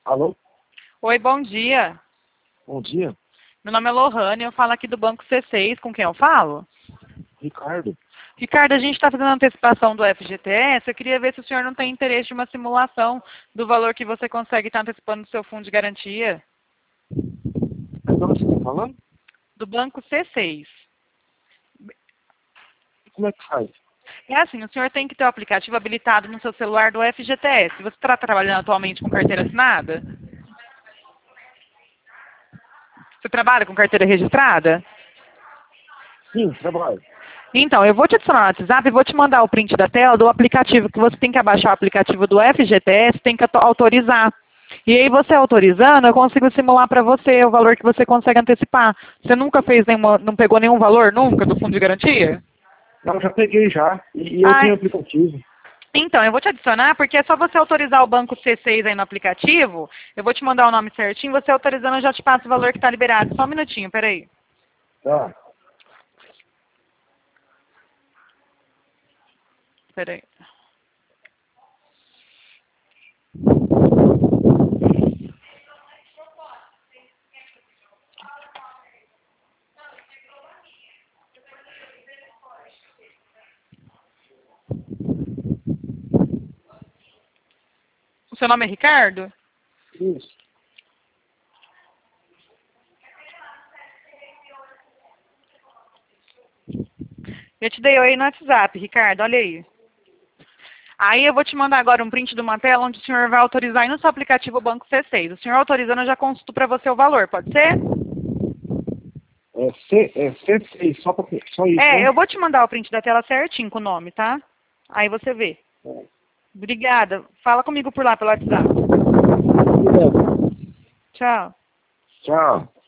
Alô? Oi, bom dia. Bom dia. Meu nome é Lohane, eu falo aqui do Banco C6. Com quem eu falo? Ricardo. Ricardo, a gente está fazendo a antecipação do FGTS. Eu queria ver se o senhor não tem interesse em uma simulação do valor que você consegue estar antecipando do seu fundo de garantia. Então você está falando? Do Banco C6. Como é que faz? É assim, o senhor tem que ter o aplicativo habilitado no seu celular do FGTS. Você está trabalhando atualmente com carteira assinada? Você trabalha com carteira registrada? Sim, trabalho. Então, eu vou te adicionar no WhatsApp e vou te mandar o print da tela do aplicativo, que você tem que abaixar o aplicativo do FGTS, tem que autorizar. E aí você autorizando, eu consigo simular para você o valor que você consegue antecipar. Você nunca fez nenhuma, não pegou nenhum valor nunca do fundo de garantia? Não, já peguei já. E eu Ah, tenho aplicativo. então, eu vou te adicionar, porque é só você autorizar o banco C6 aí no aplicativo. Eu vou te mandar o nome certinho, você autorizando eu já te passo o valor que está liberado. Só um minutinho, peraí. Tá. Peraí. O seu nome é Ricardo? Isso. Eu te dei aí no WhatsApp, Ricardo, olha aí. Aí eu vou te mandar agora um print de uma tela onde o senhor vai autorizar aí no seu aplicativo o Banco C6. O senhor autorizando, eu já consulto para você o valor, pode ser? É C6, só isso, É, né? eu vou te mandar o print da tela certinho com o nome, tá? Aí você vê. É. Obrigada. Fala comigo por lá, pelo WhatsApp. Obrigado. Tchau. Tchau.